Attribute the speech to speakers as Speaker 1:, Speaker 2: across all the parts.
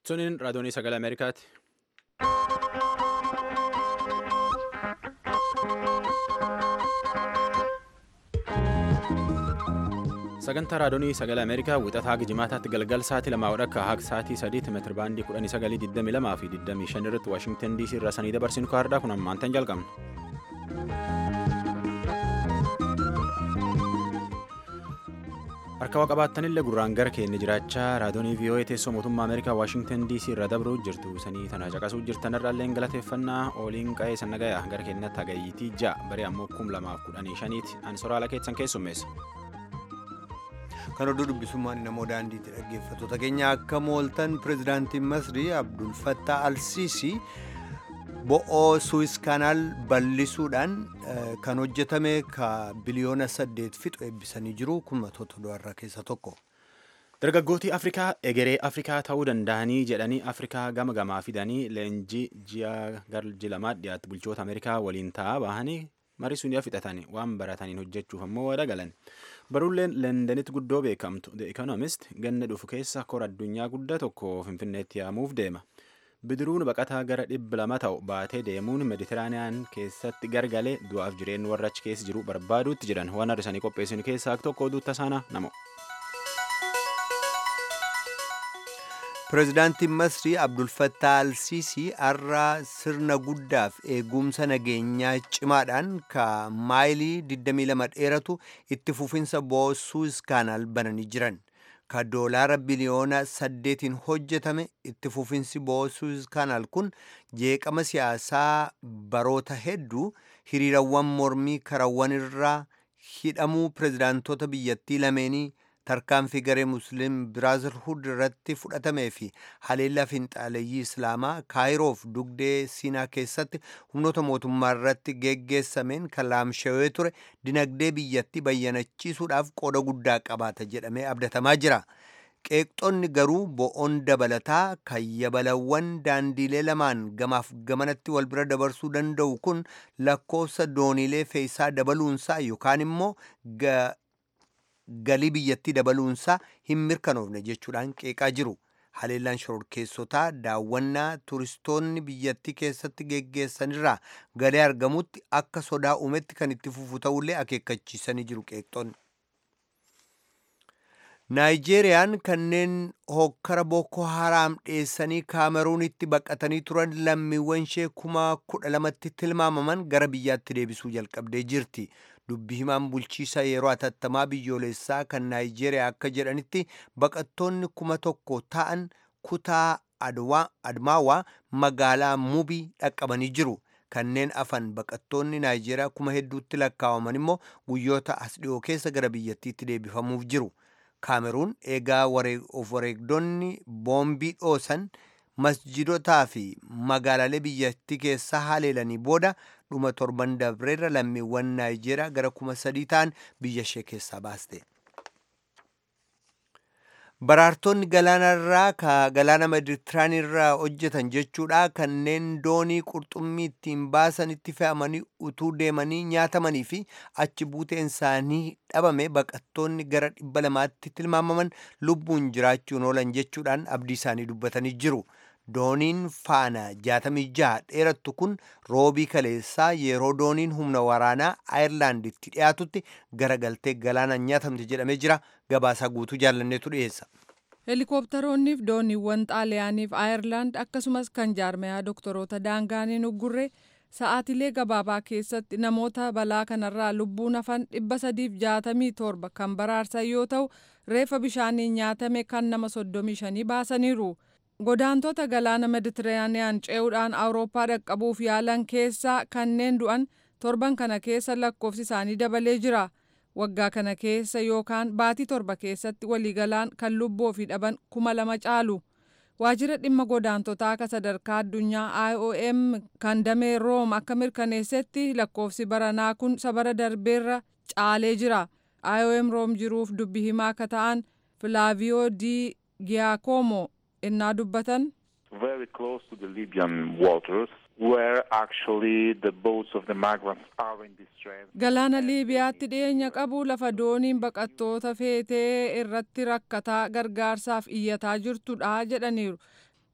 Speaker 1: Suniin raadiyoonii sagalee Ameerikaati. Sagantaa raadiyoonii sagalee Ameerikaa wixataa haga jimaataatti galgal sa'aatii 2 haga sa'aatii 3 meetira baandii 1922 fi 25 irratti Waashingtan DC irraa sanii dabarsinu kaardhaa kun ammaantan jalqabna. Harka qabaattanillee gurraan gara keenya jiraachaa raadiyoonii VOA teessoo mootummaa Ameerikaa Waashingtan DC irra dabruu jirtu sanii tana caqasuu jirtanirraallee galateeffannaa ooliin qa'ee sannagaya gara keenyatti hagayyiitii ja'a baree ammoo 2015 an soraala keessan keessummeessa.
Speaker 2: Kan oduu dubbisummaan namoo daandiitti dhaggeeffattoota keenya akka mooltan pirezidaantiin Masrii Abdul Fattah al-Sisi bo'oo Suwis Kanaal bal'isuudhaan kan hojjetame ka biliyoona 8 fixu eebbisanii jiru kun matoota du'arraa keessa tokko.
Speaker 1: Dargaggootii Afrikaa egeree Afrikaa ta'uu danda'anii jedhanii Afrikaa gama gamaa fidanii leenjii ji'a garji lamaa dhiyaatti bulchoota Ameerikaa waliin ta'aa bahanii marii sunii fixatanii waan barataniin hojjechuuf ammoo wada galan. Baruuleen Londanitti guddoo beekamtu The Economist ganna dhufu keessa kora addunyaa guddaa tokko Finfinneetti yaamuuf deema. Bidiruun baqataa gara 200 ta'u baatee deemuun Meditiraaniyaan keessatti gargalee du'aaf jireenya warra achi keessa jiru barbaaduutti jiran waan har'isanii qopheessin keessaa tokko oduutti tasaana namo.
Speaker 2: Pirezidaantiin Masrii Abdul Fattah al-Sisi har'a sirna guddaaf eegumsa nageenyaa cimaadhaan ka maayilii 22 dheeratu itti fufinsa bo'oo Suwis Kanaal bananii jiran. Ka doolaara biliyoona 8 hojjetame itti fufinsi bo'oo Suwis Kanaal kun jeeqama siyaasaa baroota hedduu hiriirawwan mormii karawwan irraa hidhamuu pirezidaantota biyyattii lameenii tarkaanfii garee musliim biraazilhuud irratti fudhatamee fi haleellaa finxaaleeyyii islaamaa kaayiroof dugdee siinaa keessatti humnoota mootummaa irratti geggeessameen kan laamshawee ture dinagdee biyyattii bayyanachiisuudhaaf qooda guddaa qabaata jedhamee abdatamaa jira. Qeeqxonni garuu bo'oon dabalataa kan yabalawwan daandiilee lamaan gamaaf gamanatti wal bira dabarsuu danda'u kun lakkoofsa dooniilee fe'iisaa dabaluunsaa yookaan immoo galii biyyattii dabaluunsaa hin mirkanoofne jechuudhaan qeeqaa jiru. Haleellaan shororkeessotaa daawwannaa turistoonni biyyattii keessatti geggeessanirraa galii argamutti akka sodaa uumetti kan itti fufu ta'ullee akeekkachiisanii jiru qeeqxonni. Naayijeeriyaan kanneen hokkara Boko Haram dheessanii Kaameruunitti baqatanii turan lammiiwwan ishee 12,000tti tilmaamaman gara biyyaatti deebisuu jalqabdee jirti. Dubbii himaan bulchiisa yeroo atattamaa biyyoolessaa kan Naayijeeriyaa akka jedhanitti baqattoonni 1,000 ta'an kutaa Admaawaa magaalaa Mubii dhaqqabanii jiru. Kanneen afan baqattoonni Naayijeeriyaa hedduutti lakkaa'aman immoo guyyoota as dhiyoo keessa gara biyyattiitti deebifamuuf jiru. Kaameruun eegaa of wareegdonni boombii dhoosan masjidotaa fi magaalaalee biyyattii keessaa haleelanii booda dhuma torban dabreerra lammiiwwan Naayijeeriyaa gara 3,000 ta'an biyya ishee keessaa baaste. Baraartonni galaanarraa ka galaana Meditiraaniirraa hojjetan jechuudha kanneen doonii qurxummii ittiin baasanitti fe'amanii utuu deemanii nyaatamanii fi achi buuteen isaanii dhabame baqattoonni gara 200tti tilmaamaman lubbuun jiraachuun oolan jechuudhaan abdii isaanii dubbatanii jiru. Dooniin faana 66 dheerattu kun roobii kaleessaa yeroo dooniin humna waraanaa Ayirlaanditti dhiyaatutti garagaltee galaanaan nyaatamte jedhamee jira. Gabaasaa guutuu jaallanneetu dhiyeessa.
Speaker 3: Helikoophtaroonniif dooniiwwan Xaaliyaaniif Ayirlaand akkasumas kan jaarmayaa doktoroota daangaaniin uggurre sa'aatilee gabaabaa keessatti namoota balaa kanarraa lubbuun hafan 367 kan baraarsan yoo ta'u reefa bishaaniin nyaatame kan nama 35 baasaniiru. Godaantota galaana Meditiraaniyaan ce'uudhaan Awurooppaa dhaqqabuuf yaalan keessaa kanneen du'an torban kana keessa lakkoofsi isaanii dabalee jira. Waggaa kana keessa yookaan baatii torba keessatti waliigalaan kan lubbuu ofii dhaban 2,000 caalu. Waajjira dhimma godaantotaa akka sadarkaa addunyaa IOM kan damee Room akka mirkaneessetti lakkoofsi baranaa kun sabara darbeerra caalee jira. IOM Room jiruuf dubbi himaa akka ta'an Flaaviyoo Di Giacomo innaa dubbatan.
Speaker 4: Very close to the Libyan waters. Where actually the boats of the migrants are in distress.
Speaker 3: Galaana Liibiyaatti dhiyeenya qabu lafa dooniin baqattoota feetee irratti rakkataa gargaarsaaf iyyataa jirtudha jedhaniiru.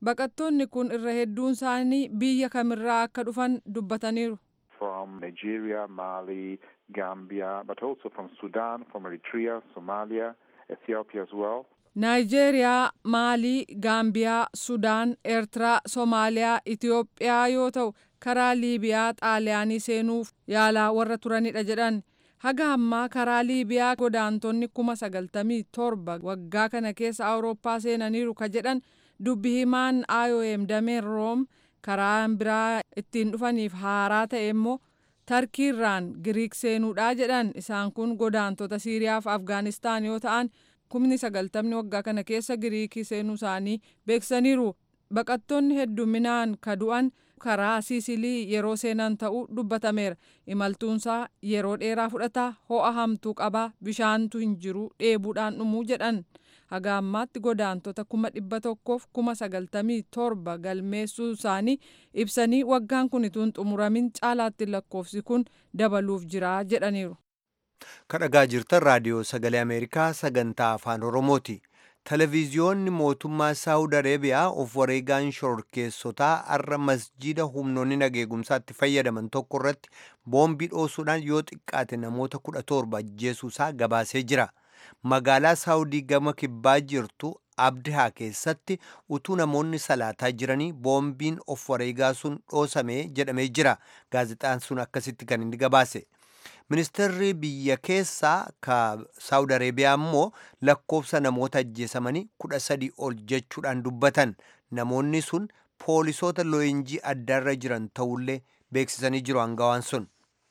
Speaker 3: Baqattoonni kun irra hedduun isaanii biyya kamirraa akka dhufan dubbataniiru.
Speaker 4: From Nigeria, Mali, Gambia, but also from Sudan, from Eritrea, Somalia, Ethiopia as well.
Speaker 3: Naayijeeriyaa, Maalii, Gaambiyaa, Sudaan, Eertiraa, Somaaliyaa, Itiyoophiyaa yoo ta'u karaa Liibiyaa, Xaaliyaanii seenuuf yaalaa warra turanidha jedhan. Haga ammaa karaa Liibiyaa godaantonni 97,000 waggaa kana keessa Awurooppaa seenaniiru ka jedhan dubbi himaan IOM dameen Room karaan biraa ittiin dhufaniif haaraa ta'e immoo Tarkiirraan Giriik seenuudhaa jedhan. Isaan kun godaantota Siiriyaa fi Afgaanistaan yoo ta'an 90,000 waggaa kana keessa Giriikii seenuu isaanii beeksaniiru. Baqattoonni hedduminaan ka du'an karaa Siisilii yeroo seenan ta'uu dubbatameera. Imaltuunsaa yeroo dheeraa fudhata, ho'a hamtuu qaba, bishaantu hin jiru, dheebuudhaan dhumuu jedhan. Haga ammaatti godaantota 197,000 galmeessuu isaanii ibsanii waggaan kun ituun xumuramin caalaatti lakkoofsi kun dabaluuf jira jedhaniiru.
Speaker 2: Kadhagaa jirtan raadiyoo sagalee Ameerikaa sagantaa afaan Oromooti. Televiziyoonni mootummaa Saawud Areebiyaa of wareegaan shororkeessotaa har'a masjiida humnoonni nageegumsaatti fayyadaman tokko irratti boombii dhoosuudhaan yoo xiqqaate namoota 17 ajjeesuusaa gabaasee jira. Magaalaa Saawudii gama kibbaa jirtu Abdihaa keessatti utuu namoonni salaataa jiranii boombiin of wareegaa sun dhoosame jedhamee jira. Gaazexaan sun akkasitti kan inni gabaase. Ministeerri biyya keessaa ka Saawud Areebiyaa immoo lakkoofsa namoota ajjeesamanii 13 ol jechuudhaan dubbatan. Namoonni sun poolisoota looyinjii addaarra jiran ta'ullee beeksisanii jiru hangawaan sun.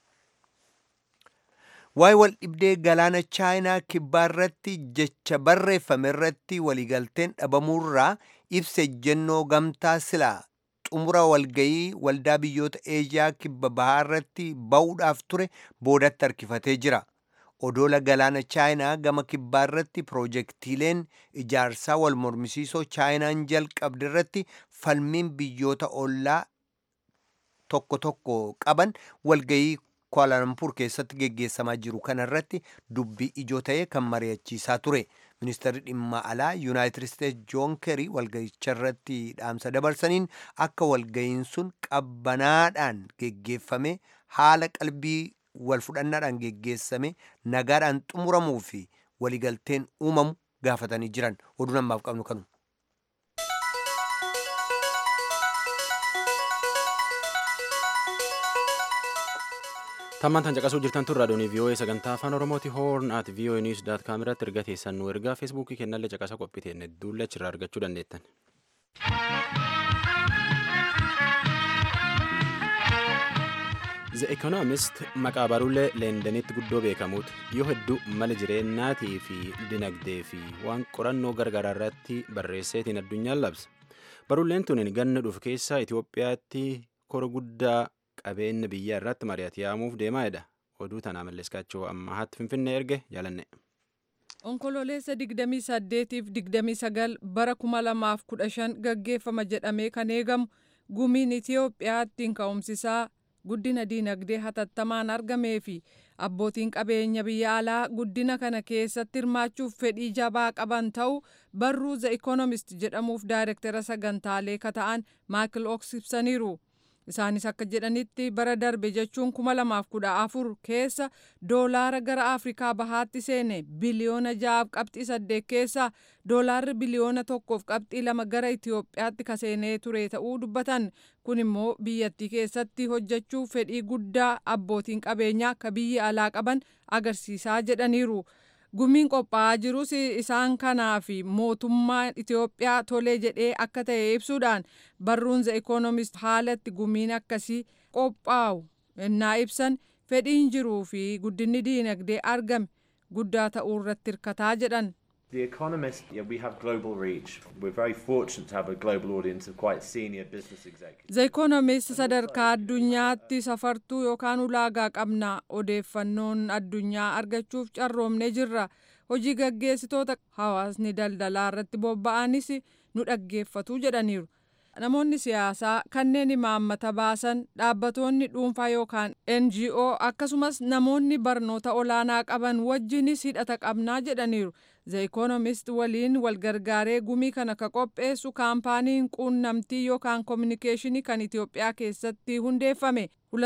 Speaker 2: Waa'ee wal dhibdee galaana Chaayinaa kibbaa irratti jecha barreeffame irratti waliigalteen dhabamuurraa ibsa ejjennoo gamtaa silaa xumura walgayii waldaa biyyoota Eeshiyaa kibba bahaa irratti ba'uudhaaf ture boodatti harkifatee jira. Odoola galaana Chaayinaa gama kibbaa irratti piroojeektiileen ijaarsaa wal mormisiisoo Chaayinaan jalqabde irratti falmiin biyyoota ollaa tokko tokko qaban walgayii Kuala-Lumpur keessatti geggeessamaa jiru kana irratti dubbii ijoo ta'ee kan mari'achiisaa ture. Ministeerri dhimma alaa Yuunaayitid Isteetsi Joon Keerii walgayicha irratti dhaamsa dabarsaniin akka walgayiin sun qabbanaadhaan geggeeffame haala qalbii wal fudhannaadhaan geggeessame nagaadhaan xumuramuu fi waliigalteen uumamu gaafatanii jiran. Oduu ammaaf qabnu kanu.
Speaker 1: Tammaan tan caqasuu jirtan tun raadiyoon VOA sagantaa afaan Oromooti horn@voanews.com irratti erga teessan nu ergaa feesbuukii kennallee caqasa qophiiteen hedduulle achirraa argachuu dandeettan. The Economist maqaa baruulee Leendenitti guddoo beekamuutu yoo hedduu mala jireenyaatii fi dinagdee fi waan qorannoo gargaraa irratti barreesseetiin addunyaan labsa. Baruuleen tun ganna dhufu keessa Itoophiyaatti kora guddaa qabeenya biyya irratti mari'ate yaamuuf deemaadha. Oduu tanaa malleeskaachoo ammaatti Finfinnee erge jaalanne.
Speaker 3: Onkololeessa 28-29 bara 2015 gaggeeffama jedhamee kan eegamu gumiin Itoophiyaattiin ka'umsisaa guddina diinagdee hatattamaan argamee fi abbootiin qabeenya biyya alaa guddina kana keessatti hirmaachuuf fedhii jabaa qaban ta'uu barruu The Economist jedhamuuf daayirektara sagantaalee kata'an Maayikil Ooks ibsaniiru. Isaanis akka jedhanitti bara darbe jechuun 2014 keessa doolaara gara Afrikaa bahaatti seene biliyoona 6.8 keessa doolaarri biliyoona 1.2 gara Itoophiyaatti kaseenee ture ta'uu dubbatan. Kun immoo biyyattii keessatti hojjechuuf fedhii guddaa abbootiin qabeenyaa akka biyya alaa qaban agarsiisaa jedhaniiru. Gumiin qophaa'aa jirus isaan kanaa fi mootummaan Itoophiyaa tolee jedhee akka ta'e ibsuudhaan barruun The Economist haalatti gumiin akkasii qophaa'u ennaa ibsan fedhiin jiruu fi guddinni diinagdee argame guddaa ta'uu irratti hirkataa jedhan.
Speaker 5: The Economist, we have global reach. We're very fortunate to have a global audience of quite senior business executives.
Speaker 3: The Economist sadarkaa addunyaatti safartuu yookaan ulaagaa qabna. Odeeffannoon addunyaa argachuuf carroomne jirra. Hojii gaggeessitoota hawaasni daldalaa irratti bobba'anis nu dhaggeeffatu jedhaniiru. namoonni siyaasaa kanneen imaammata baasan dhaabbatoonni dhuunfaa yookaan NGO akkasumas namoonni barnoota olaanaa qaban wajjinis hidhata qabnaa jedhaniiru. The Economist waliin walgargaaree gumii kana ka qopheessu kaampaaniin quunnamtii yookaan kominikeeshinii kan Itoophiyaa keessatti hundeeffame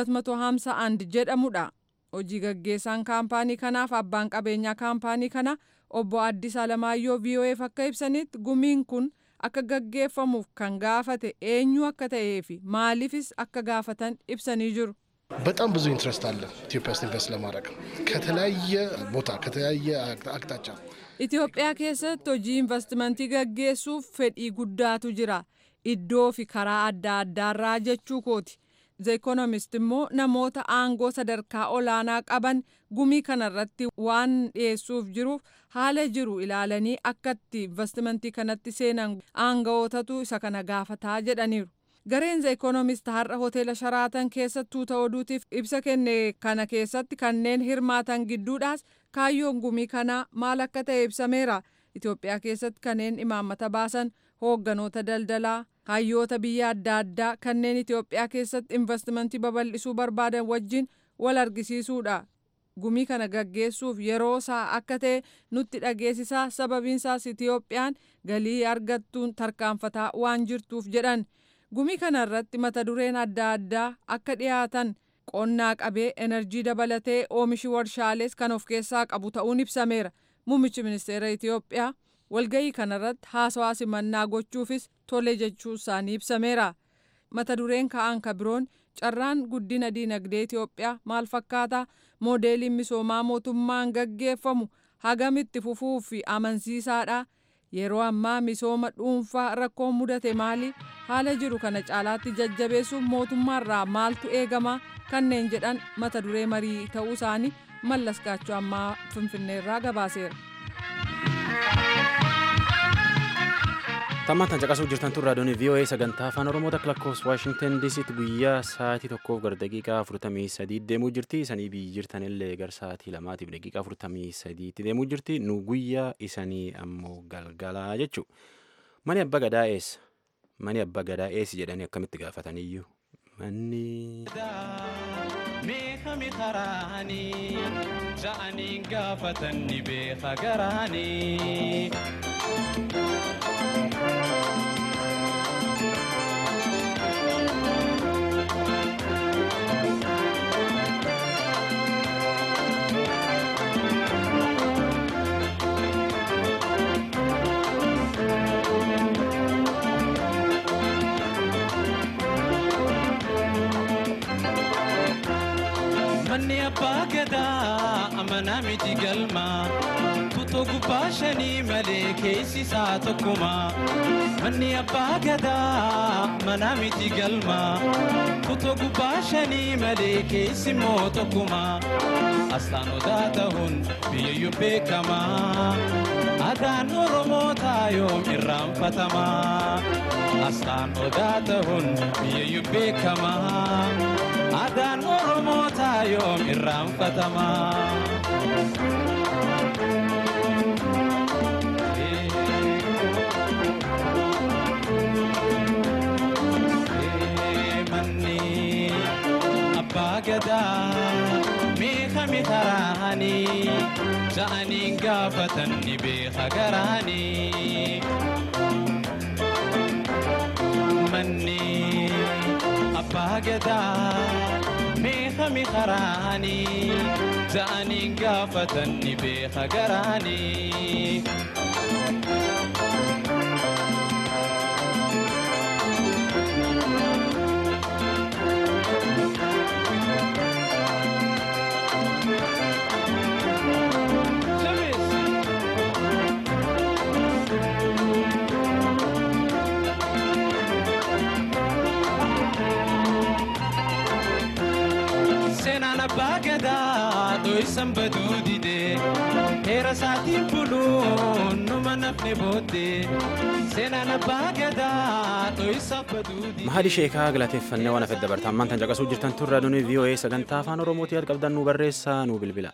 Speaker 3: 251 jedhamudha. Hojii gaggeessaan kaampaanii kanaaf abbaan qabeenyaa kaampaanii kana obbo Addis Alamaayyoo VOA'f akka ibsanitti gumiin kun akka gaggeeffamuuf kan gaafate eenyu akka ta'ee fi maaliifis akka gaafatan ibsanii jiru.
Speaker 6: በጣም ብዙ ኢንትረስት አለ ኢትዮጵያ ውስጥ ኢንቨስት ለማድረግ ከተለያየ ቦታ ከተለያየ አቅጣጫ
Speaker 3: ኢትዮጵያ keessatti hojii investimentii gaggeessuuf fedhii guddaatu jira iddoo fi karaa adda addaarraa jechuu kooti. The Economist immoo namoota aangoo sadarkaa olaanaa qaban gumii kanarratti waan dhiyeessuuf jiruuf haala jiru ilaalanii akkatti investimentii kanatti seenan aangawootatu isa kana gaafataa jedhaniiru. Gareen The Economist har'a hoteela Sharaatan keessatti tuuta oduutiif ibsa kenne kana keessatti kanneen hirmaatan gidduudhaas kaayyoon gumii kanaa maal akka ta'e ibsameera. Itoophiyaa keessatti kanneen imaammata baasan hoogganoota daldalaa hayyoota biyya adda addaa kanneen Itoophiyaa keessatti investimentii babal'isuu barbaadan wajjin wal argisiisuudha. Gumii kana gaggeessuuf yeroo isaa akka ta'e nutti dhageessisaa sababiinsaas Itoophiyaan galii argattuun tarkaanfataa waan jirtuuf jedhan. Gumii kana irratti mata dureen adda addaa akka dhiyaatan qonnaa qabee enerjii dabalatee oomishi warshaalees kan of keessaa qabu ta'uun ibsameera. Muummichi ministeera Itoophiyaa walgahii kanarratti haasawaa simannaa gochuufis tole jechuu isaanii ibsameera. Mata dureen ka'an ka biroon carraan guddina diinagdee Itoophiyaa maal fakkaata, moodeeliin misoomaa mootummaan gaggeeffamu hagamitti fufuu fi amansiisaadha, yeroo ammaa misooma dhuunfaa rakkoon mudate maali, haala jiru kana caalaatti jajjabeessuuf mootummaarraa maaltu eegama kanneen jedhan mata duree marii ta'uu isaanii Mallas Gaachoo ammaa Finfinneerraa gabaaseera.
Speaker 1: Tammaan tan caqasuu jirtan tun raadiyoon VOA sagantaa afaan Oromoo takka lakkoofsa Waashingtan DC'tti guyyaa sa'aatii tokkoof gara daqiiqaa 43 deemuu jirti. Isanii biyyi jirtanillee gara sa'aatii 2tiif daqiiqaa 43 deemuu jirti. Nu guyyaa isanii ammoo galgalaa jechuudha. Mani abbaa gadaa eessa? Mani abbaa gadaa eessi jedhanii akkamitti gaafataniyyuu? Manni
Speaker 7: meeqami karaanii ja'anii gaafatan ni beeka garaanii. Manni abbaa gadaa amanaa miti galmaa tutoo gubbaa shanii malee keessi isaa tokkumaa. Manni abbaa gadaa amanaa miti galmaa tutoo gubbaa shanii malee keessi immoo tokkumaa. Asxaan odaa ta'uun biyyayyuu beekamaa aadaan Oromootaa yoom irraanfatamaa. Asxaan odaa ta'uun biyyayyuu beekamaa aadaan Oromootaa yoom irraanfatamaa. Manni abbaa gadaa meeqami karaanii ja'anii gaafatan ni beeka garaanii. Manni abbaa gadaa meeqami karaanii ja'anii gaafatan ni beeka garaanii. Abbaa gadaa dho'isan baduu didee heera isaatiin buluun numa nafne booddee. Seenaan abbaa gadaa dho'isan baduu didee.
Speaker 1: Mahadi Sheekaa galateeffannee waan hafe dabarta. Ammaan tan caqasuu jirtan tun raadiyoon VOA sagantaa afaan Oromootii yaada qabdan nu barreessaa nu bilbila.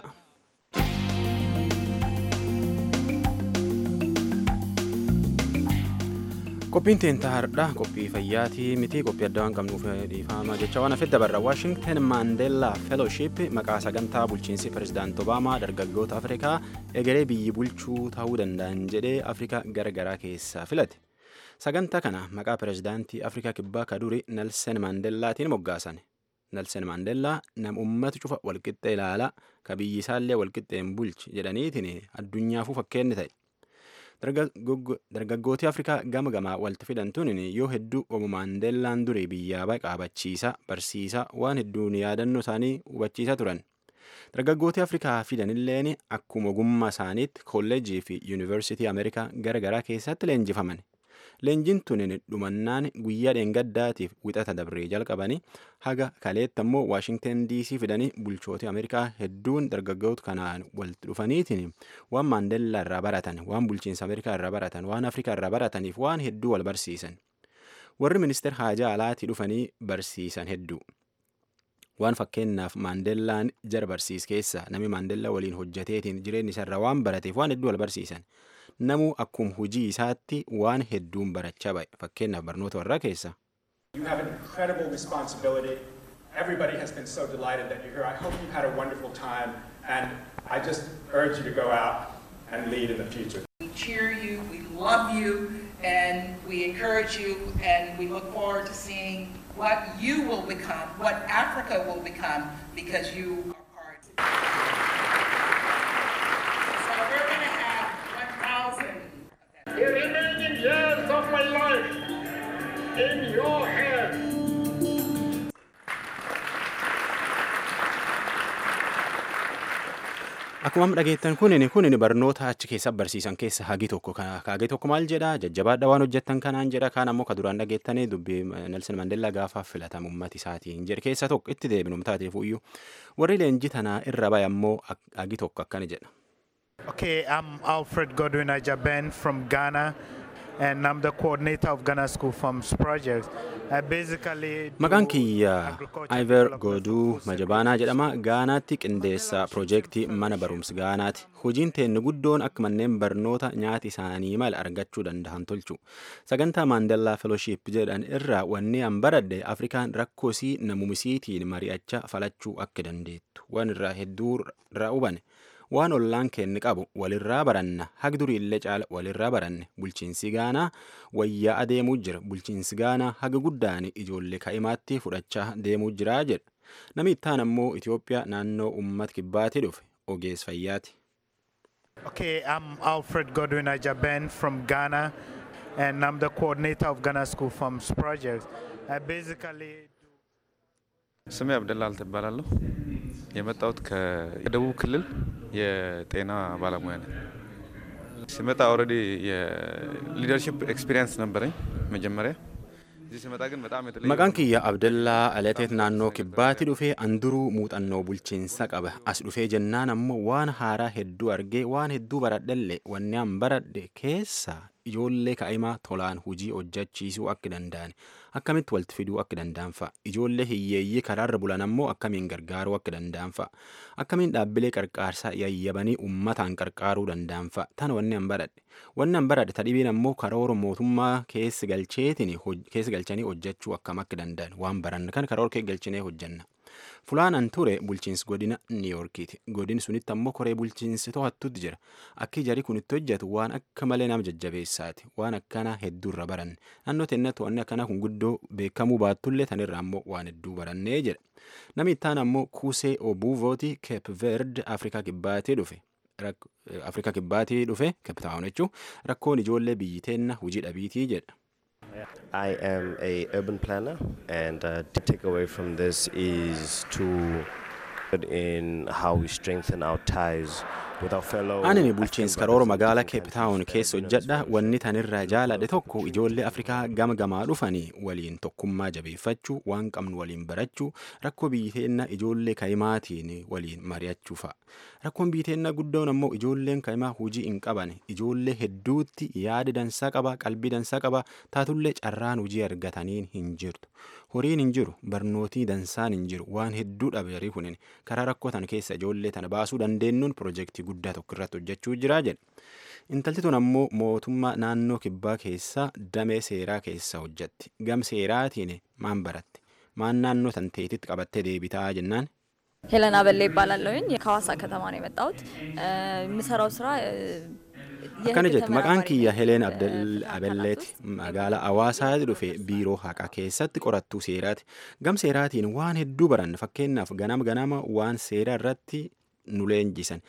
Speaker 1: Qophiin teentaa hardhaa qophii fayyaatii miti qophii adda waan qabnuuf dhiifama jecha waan hafedda barra Washington Mandela Fellowship maqaa sagantaa bulchiinsi pirezidaant Obaamaa dargaggoota Afrikaa egeree biyyi bulchuu ta'uu danda'an jedhee Afrikaa garagaraa keessaa filate. Sagantaa kana maqaa pirezidaantii Afrikaa kibbaa kaduri Nelson Mandelaatiin moggaasan. Nelson Mandela nam ummata cufa walqixxee ilaalaa ka biyyi isaallee walqixxeen bulchi jedhaniitiin addunyaafuu fakkeenya ta'e. Dargaggooti Afrikaa gama gamaa walitti fidantuun yoo hedduu obbo Mandelaan durii biyyaa qaabachiisaa barsiisaa waan hedduun yaadannoo isaanii hubachiisaa turan. Dargaggooti Afrikaa fidanilleen akkuma ogummaa isaaniitti kolleejjii fi yuunivarsiitii Ameerikaa garagaraa keessatti leenjifaman. Leenjiin tun dhumannaan guyyaa dheengaddaatiif wixata dabree jalqabanii haga kaleetti ammoo Waashingtan DC fidanii bulchooti Ameerikaa hedduun dargaggoota kanaan walitti dhufaniitiin waan Maandeellaa irraa baratan, waan bulchiinsa Ameerikaa irraa baratan, waan Afrikaa irraa barataniif waan hedduu wal barsiisan. Warri ministeera haajaa alaatii dhufanii barsiisan hedduu. Waan fakkeenyaaf Maandeellaan jara barsiis keessa namni Maandeellaa waliin hojjeteetiin jireenya isaa irraa waan barateef waan hedduu wal barsiisan. Namuu akkuma hojii isaatti waan hedduun barachaa ba'e fakkeenyaaf barnoota warraa keessa.
Speaker 8: You have an incredible responsibility. Everybody has been so delighted that you're here. I hope you had a wonderful time, and I just urge you to go out and lead in the future.
Speaker 9: We cheer you, we love you, and we encourage you, and we look forward to seeing what you will become, what Africa will become, because you are part of it.
Speaker 10: The remaining years of my life in your hands.
Speaker 1: Akkuma dhageettan kunin barnoota achi keessa barsiisan keessa hagi tokko maal jedha jajjabaadha waan hojjettan kanaan jedha kaan ammoo ka duraan dhageettanii dubbii Nelson Mandela gaafa filatamu ummati isaatiin jedhe keessa tokko itti deebinu taateef iyyuu warri leenjii tanaa irra bahe ammoo hagi tokko akkana jedha.
Speaker 11: Okay, I'm Alfred Godwin Ajaben from Ghana, and I'm the coordinator of Ghana School Farms Project.
Speaker 1: Maqaan kiyya Iver Goduu Majabaanaa jedhama. Gaanaatti qindeessa piroojeektii mana barumsa Gaanaati. Hojiin teenni guddoon akka manneen barnoota nyaati isaanii mala argachuu danda'an tolchu. Sagantaa Mandela Fellowship jedhan irraa wanni an baradhe Afrikaan rakkoosii namumisiitiin mari'acha falachuu akka dandeettu. Waan irraa hedduu irraa hubane. Waan ollaan kenni qabu walirraa baranna hagi durii illee caala walirraa baranne bulchiinsi Gaanaa wayyaa adeemuu jira bulchiinsi Gaanaa haga guddaan ijoollee kaa'imaatti fudhachaa deemuu jira jedha. Namni ittaan ammoo Itoophiyaa naannoo uummata kibbaatii dhufe ogeessa fayyaati.
Speaker 11: Okay, I'm Alfred Godwin Ajaben from Ghana, and I'm the coordinator of Ghana School Farms Project.
Speaker 12: ስሜ አብደላል ትባላለሁ። የመጣሁት ከደቡብ ክልል የጤና ባለሙያ ነኝ። ስመጣ ኦልሬዲ የሊደርሺፕ ኤክስፒሪየንስ ነበረኝ መጀመሪያ። እዚህ ስመጣ ግን በጣም የተለየ
Speaker 1: Maqaan kiyya Abdallaa Alateet naannoo kibbaatti dhufee anduruu muuxannoo bulchiinsa qaba. As dhufee jennaan ammoo waan haaraa hedduu argee waan hedduu baradhellee wanni an baradhe keessa ijoollee kaa'imaa tolaan hojii hojjechiisuu akka danda'an akkamitti walitti fiduu akka danda'an fa'a ijoollee hiyyeeyyii karaarra bulan ammoo akkamiin gargaaruu akka danda'an fa'a akkamiin dhaabbilee qarqaarsaa yayyabanii uummataan qarqaaruu danda'an fa'a tan wanni an baradhe tadhibiin ammoo karoora mootummaa keessa galchanii hojjechuu akkam akka danda'an waan baranne kan karoora keessa galchinee hojjenna. Fulaanan ture bulchiinsi godina Niiyorkiiti. Godin sunitti ammoo koree bulchiinsi to'attuutti jira. Akki jari kun itti hojjetu waan akka malee nama jajjabeessaati. Waan akkana hedduurra baranne. Naannoo teennatti wanni akkana kun guddoo beekamuu baattullee tanirra ammoo waan hedduu barannee jedha. Namni ittaan ammoo Kusee Obuuvooti Cape Verde Afrikaa Kibbaatii dhufe. Afrikaa Kibbaatii dhufe Cape Town jechuun rakkoon ijoollee biyyi teenna hojii dhabiitii jedha.
Speaker 13: I am a urban planner, and the takeaway from this is to in how we strengthen our ties with our fellow.
Speaker 1: Ani bulchiinsa karoora magaalaa Cape Town keessa hojjedha. Wanni tanirraa jaaladhe tokko ijoollee Afrikaa gama gamaa dhufanii waliin tokkummaa jabeeffachuu, waan qabnu waliin barachuu, rakkoo biyyi teenna ijoollee kaa'imaatiin waliin mari'achuu fa'a. Rakkoon biyyi teenna guddoon ammoo ijoolleen kaa'imaa hojii hin qaban. Ijoollee hedduutti yaada dansaa qaba, qalbii dansaa qaba, taatullee carraan hojii argataniin hin jirtu. Horiin hin jiru, barnootii dansaan hin jiru, waan hedduu dhabeerii kunin karaa rakkoo tan keessa ijoollee tana baasuu dandeenyuun piroojeektii guddaa tokko irratti hojjechuu jira jedhe. Intalti tun ammoo mootummaa naannoo kibbaa keessa damee seeraa keessa hojjetti. Gam seeraatiin maan baratte? Maan naannoo tan teetitti qabattee deebitaa jennaan?
Speaker 14: ሄለን አበሌ ይባላለሁኝ ከሐዋሳ ከተማ ነው የመጣሁት የምሰራው ስራ
Speaker 1: akkana jette maqaan kiyya Heleen Abelleeti magaalaa Hawaasaa dhufe biiroo haqaa keessatti qorattuu seeraati. Gam seeraatiin waan hedduu baranne fakkeenyaaf ganama waan seera irratti nu leenjisan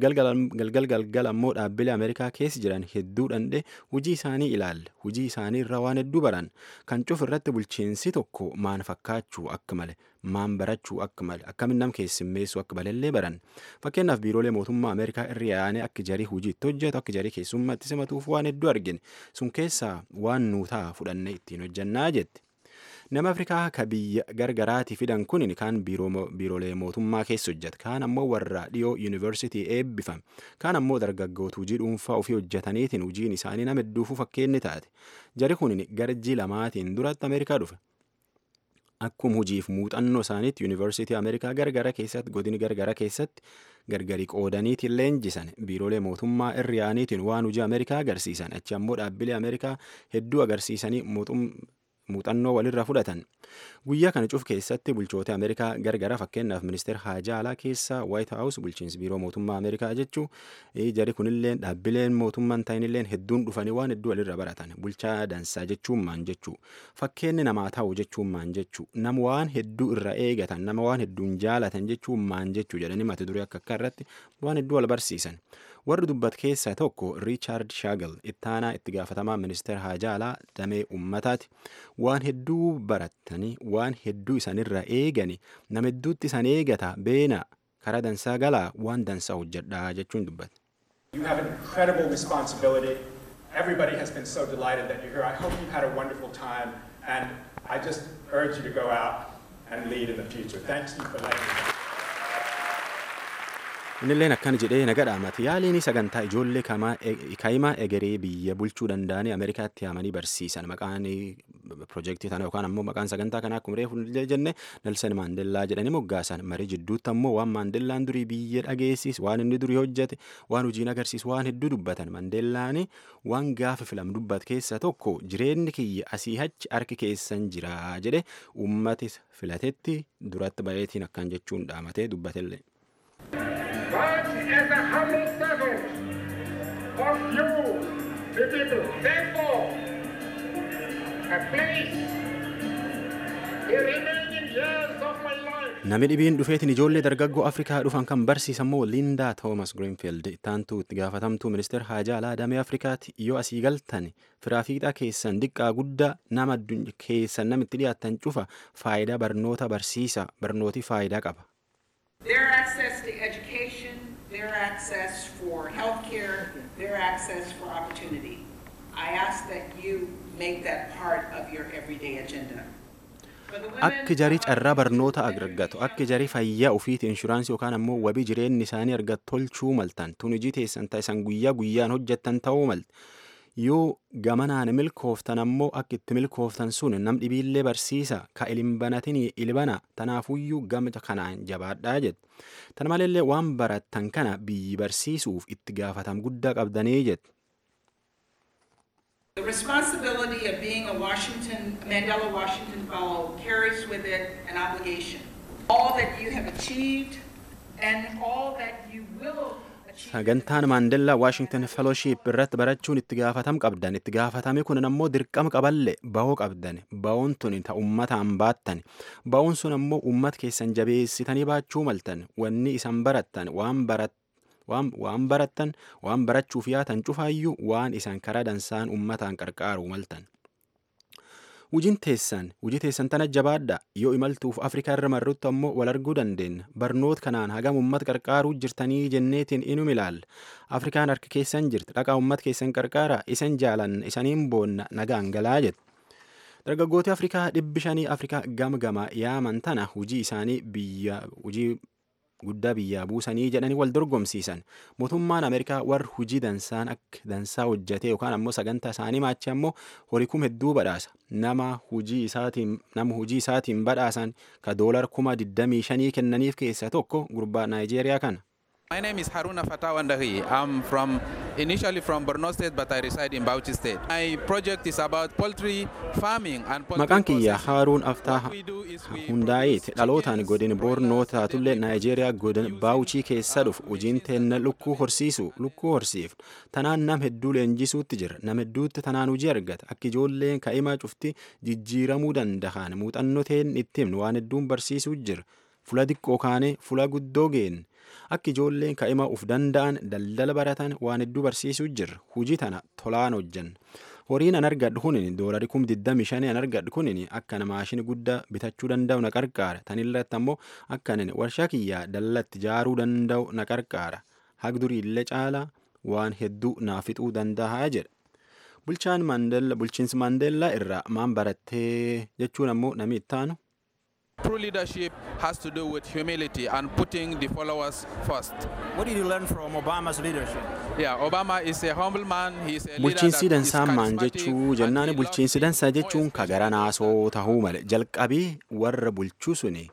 Speaker 1: galgal ammoo dhaabbilee Ameerikaa keessa jiran hedduu dhandhe hujii isaanii ilaalle hujii isaanii irraa waan hedduu baran kan cuf irratti bulchiinsi tokko maan fakkaachuu akka male maan barachuu akka male akkamiin nam keessummeessuu akka malellee baran fakkeenyaaf biiroolee mootummaa Ameerikaa irra yaa'anii akka jarii hujii itti hojjetu akka jarii keessummatti simatuuf waan hedduu argine sun keessaa waan nuutaa fudhannee ittiin hojjannaa jette. Nama Afrikaa ka biyya gargaraatii fidan kun kaan biiroolee mootummaa keessa hojjeta kaan ammoo warra dhiyoo yuunivarsiitii eebbifame kaan ammoo dargaggoota hujii dhuunfaa ofii hojjetaniitiin hujiin isaanii nama hedduufuu fakkeenni taate jari kun garjii lamaatiin duratti Ameerikaa dhufe. Akkuma hujiif muuxannoo isaaniitti yuunivarsiitii Ameerikaa gargara keessatti godini gargara keessatti gargari qoodaniitiin leenjisan biiroolee mootummaa irra yaa'aniitiin waan hujii Ameerikaa agarsiisan achi ammoo dhaabbilee Ameerikaa hedduu agarsiisanii muuxannoo walirraa fudhatan guyyaa kana cuf keessatti bulchoota Ameerikaa gargara fakkeenyaaf ministeera haajaa alaa keessaa White House bulchiinsi biiroo mootummaa Ameerikaa jechuu jari kunillee dhaabbileen mootummaan ta'inillee hedduun dhufanii waan hedduu walirra baratan bulchaa dansaa jechuun maan jechuu fakkeenni namaa ta'u jechuun maan jechuu nama waan hedduu irra eegatan nama waan hedduun jaalatan jechuun maan jechuu jedhanii mata duree akka irratti waan hedduu wal barsiisan. Warri dubbat keessaa tokko Riichaard Shaagal ittaanaa itti gaafatamaa ministeera haajaa alaa damee uummataati waan hedduu baratanii waan hedduu isanirra eegani nama hedduutti isan eegata beena karaa dansaa galaa waan dansaa hojjedhaa jechuun dubbate.
Speaker 8: You have an incredible responsibility. Everybody has been so delighted that you're here. I hope you've had a wonderful time and I just urge you to go out and lead in the future. Thanks you for letting me.
Speaker 1: Innilleen akkana jedhee nagadhaamati yaaliin sagantaa ijoollee kaa'imaa egeree biyya bulchuu danda'anii Ameerikaatti yaamanii barsiisan maqaan piroojeektii tana yookaan ammoo maqaan sagantaa kanaa akkuma reefu jenne Nelson Maandeellaa jedhanii moggaasan marii jidduutti ammoo waan Maandeellaan durii biyya dhageessis waan inni durii hojjete waan hojiin agarsiisu waan hedduu dubbatan Maandeellaan waan gaafa filam dubbat keessa tokko jireenyi kiyya asii achi harki keessan jira jedhe uummati filatetti duratti bareetiin akkan jechuun dhaamatee dubbatellee.
Speaker 10: But as a humble servant of you, the people, therefore, I place the remaining years of my life.
Speaker 1: Namni dhibiin dhufeetiin ijoollee dargaggoo Afrikaa dhufan kan barsiisan moo Lindaa Toomas Greenfield ittaantuu itti gaafatamtuu ministeera haajaa alaa damee Afrikaatti yoo asii galtan firaafiixaa keessan diqqaa guddaa nama keessan namitti dhiyaatan cufa faayidaa barnoota barsiisa barnooti faayidaa qaba.
Speaker 9: Their access to education, their access for healthcare, their access for opportunity. I ask that you make that part of your everyday agenda.
Speaker 1: Akka jarii carraa barnoota argatu, akka jarii fayyaa ofiiti inshuraansii yookaan ammoo wabii jireenyi isaanii argatu tolchuu maltan, tun hojii teessan taasisan guyyaa guyyaan hojjettan ta'uu malte. Yoo gamanaan milkooftan ammoo akka itti milkooftan sun nam dhibiillee barsiisa ka ilinbanatin ilbana tanaafuyyuu gama kanaan jabaadhaa jedhe. Tan maleellee waan barattan kana biyyi barsiisuuf itti gaafatam guddaa qabdanii jedhe.
Speaker 9: The responsibility of being a Mandela Washington Fellow carries with it an obligation. All that you have achieved and all that you will
Speaker 1: Sagantaan Maandeellaa Washington Fellowship irratti barachuun itti gaafatam qabdan itti gaafatame kun ammoo dirqama qaballe ba'oo qabdan ba'oon tun ta ummataan baattan ba'oon sun ammoo ummat keessan jabeessitanii baachuu maltan wanni isan barattan waan barattan waan barachuuf yaatan cufaayyuu waan isan karaa dansaan ummataan qarqaaruu maltan. Hujii teessan tana jabaadha yoo imaltuuf Afrikaa irra marrutti ammoo wal arguu dandeenya barnoota kanaan hagam ummata qarqaaruu jirtanii jenneetiin inum ilaalla Afrikaan harka keessan jirti dhaqaa ummata keessan qarqaara isan jaalanna isaniin boonna nagaan galaa jedhe. Dargaggooti Afrikaa 500 Afrikaa gama yaaman tana hujii isaanii hujii guddaa biyyaa buusanii jedhanii wal dorgomsiisan mootummaan Ameerikaa warri hujii dansaan akka dansaa hojjetee yookaan ammoo sagantaa isaanii maachi ammoo horii kuma hedduu badhaasa nama hujii isaatiin badhaasan ka $25,000 kennaniif keessaa tokko gurbaa Naayijeeriyaa kana.
Speaker 15: My name is Haruna Fatawandahi. I'm initially from Borno State, but I reside in Bauchi State. My project is about poultry farming and poultry
Speaker 1: Maqaan kiyya Haaruun Aftaa Hundaayiiti. Dhalootaan godina Bornoo taatullee Naayijeeriyaa godina Baawuchii keessa dhufu hojiin teenna lukkuu horsiif. Tanaan nam hedduu leenjisuutti jira. Nam hedduutti tanaan hojii argata. Akka ijoolleen kaa'imaa cufti jijjiiramuu danda'an muuxannoo teen itti himnu waan hedduun barsiisuu jira. Fula xiqqoo kaanee fula guddoo geenne. Akka ijoolleen kaa'imaa uf danda'an daldala baratan waan hedduu barsiisuu jira. Hojii tana tolaan hojjanna. Horiin an argadhu kunin doolari 25 an argadhu kunin akka maashina guddaa bitachuu danda'u na qarqaara. Tanirratti ammoo akka warshaa kiyyaa dallatti ijaaruu danda'u na qarqaara. Hagdurii illee caalaa waan hedduu naafixuu danda'a jedha. Bulchiinsi Maandeellaa irraa maan barattee jechuun ammoo namni ittaanu.
Speaker 15: True leadership has to do with humility and putting the followers first.
Speaker 16: What did you learn from Obama's leadership?
Speaker 15: Yeah, Obama is a humble man. He is a leader
Speaker 1: Bulchiinsi dansaa maan jechuu jennaani bulchiinsi dansaa jechuun kagara naasoo tahuu male jalqabii warra bulchuu suni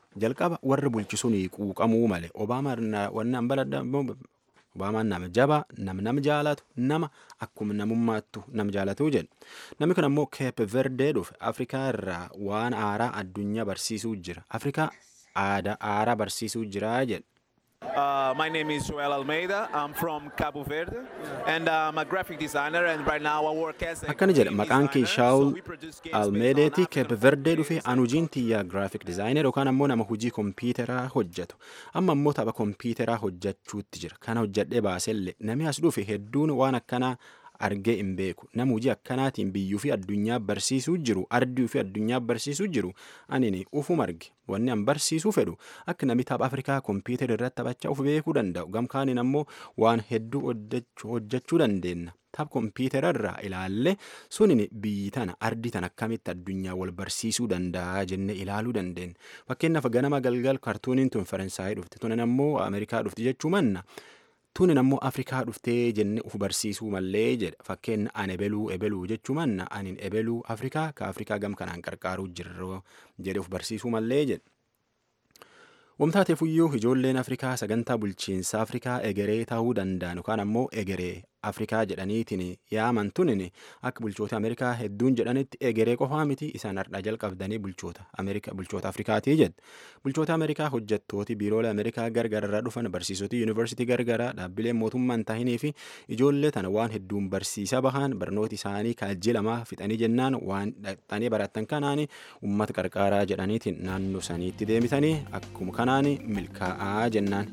Speaker 1: quuqamuu male Obaamaan wannan baladha Obaamaan nama jabaa nam jaalatu nama akkuma namummaattu nam jaalatu jedhe. Namni kun ammoo Cape Verde dhufe Afrikaa irraa waan aaraa addunyaa barsiisuu jira. Afrikaa aadaa aaraa barsiisuu jira jedhe.
Speaker 17: My name is Joel Almeida. I'm from Cabo Verde, and I'm a graphic designer. And right now I work as a
Speaker 1: akkana jedhe maqaan kee Shaul Almeidaati Cape Verde dhufe an hojiin tiyyaa graphic designer yookaan ammoo nama hojii kompiitaraa hojjetu. Amma ammoo tapha kompiitaraa hojjechuutti jira. Kana hojjedhee baasellee namni as dhufe hedduun waan akkanaa argee hin beeku. Nama hojii akkanaatiin biyyuu fi addunyaa barsiisuu jiru, ardii fi addunyaa barsiisuu jiru anini ufuma arge. Wanni an barsiisuu fedhu akka namni tapha Afrikaa kompiitara irratti taphachaa uf beekuu danda'u. Gamkaaniin ammoo waan hedduu hojjechuu dandeenya. Tapha kompiitara irraa ilaalle sunin biyyi tana ardii tana akkamitti addunyaa wal barsiisuu danda'a jennee ilaaluu dandeenya. Fakkeenyaaf ganama galgal kartuuniin tun Faransaayii dhufte tunan ammoo Ameerikaa dhufte jechuu manna. Tunin ammoo Afrikaa dhuftee jenne uf barsiisuu mallee jedha. Fakkeenya an ebeluu jechuu manna anin ebeluu Afrikaa ka Afrikaa gam kanaan qarqaaruu jirroo jedhe uf barsiisuu mallee jedha. Wamtaateef iyyuu ijoolleen Afrikaa sagantaa bulchiinsa Afrikaa egeree ta'uu danda'an yookaan ammoo egeree Afrikaa jedhaniitiin yaaman tunin akka bulchoota Ameerikaa hedduun jedhanitti egeree qofaa miti isaan har'aa jalqabdanii bulchoota Afrikaatii jedha. Bulchoota Ameerikaa hojjettooti biiroolee Ameerikaa gargararraa dhufan barsiisota yuunivarsiitii gargaraa dhaabbileen mootummaa hin tahinii fi ijoollee tana waan hedduun barsiisaa bahan barnooti isaanii kaajjii lamaa fixanii jennaan waan dhaqxanii barattan kanaani uummata qarqaaraa jedhaniitiin naannoo saniitti deemitanii akkuma kanaani milkaa'aa jennaan.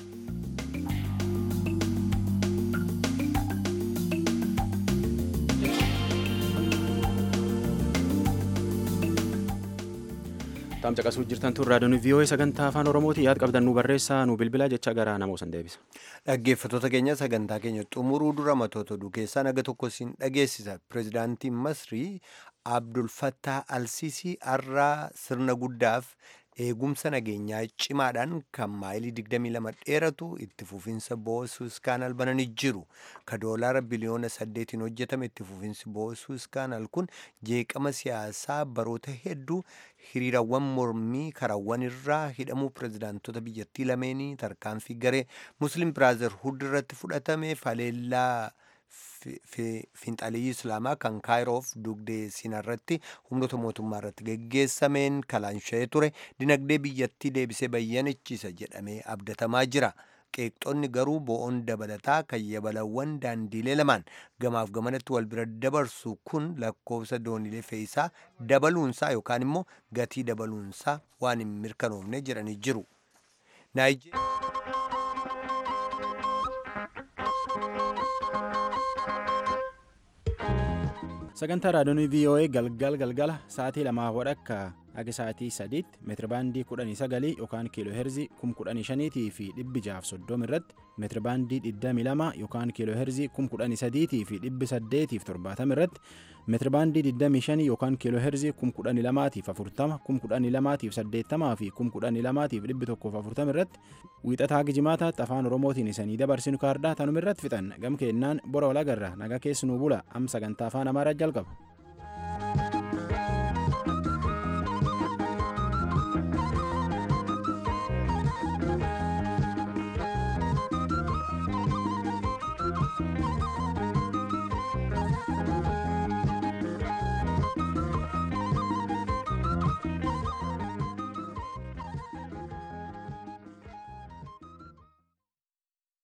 Speaker 1: Taam caqasuu jirtan tun raadiyoon VOA sagantaa afaan Oromooti yaad qabdan nu barreessaa nu bilbilaa jecha garaa namoosan deebisa.
Speaker 2: Dhaggeeffattoota keenya sagantaa keenya xumuruu dura matoota oduu keessaa naga tokko siin dhageessisa. Pireezidaantiin Masrii Abdul Fattah Al-Sisi har'aa sirna guddaaf eegumsa nageenyaa cimaadhaan kan maayilii 22 dheeratu itti fufinsa Suez Canal bananii jiru. Ka doolaara biliyoona 8 hojjetame itti fufinsi Suez Canal kun jeeqama siyaasaa baroota hedduu hiriirawwan mormii karaawwan irraa hidhamuu pireezidaantota biyyattii lameenii tarkaanfii garee Muslim Brotherhood irratti fudhatame faleellaa Finxalii Islaamaa kan Kaayiroof dugdee Siinarratti humnoota mootummaa irratti geggeessameen kalaansha'ee ture dinagdee biyyattii deebisee bayyanachiisa jedhamee abdatamaa jira. Qeeqxonni garuu bo'oon dabalataa kan yabalawwan daandiilee lamaan gamaaf gamanatti wal bira dabarsu kun lakkoofsa dooniilee fe'isaa dabaluunsaa yookaan immoo gatii dabaluunsaa waan hin mirkanoofne jedhanii jiru.
Speaker 1: Sagantaa raadiyoon VOA galgala sa'aatii 2:00 akka sa'aatii 3 meetirabaandii 19 yookaan kiiloo heerzii 15,000 fi 630 irratti meetirabaandii 22 yookaan kiiloo heerzii 13,000 fi 870 irratti meetirabaandii 25 yookaan kiiloo heerzii 12,040 12,080 fi 12,140 irratti wiixataa gijjimaataatti afaan Oromootiin isanii dabarsinu kaardaa tanuma irratti fixan gam keennaan bora walagarra nagaa keessanuu bula am sagantaa afaan Amaaraa jalqaba.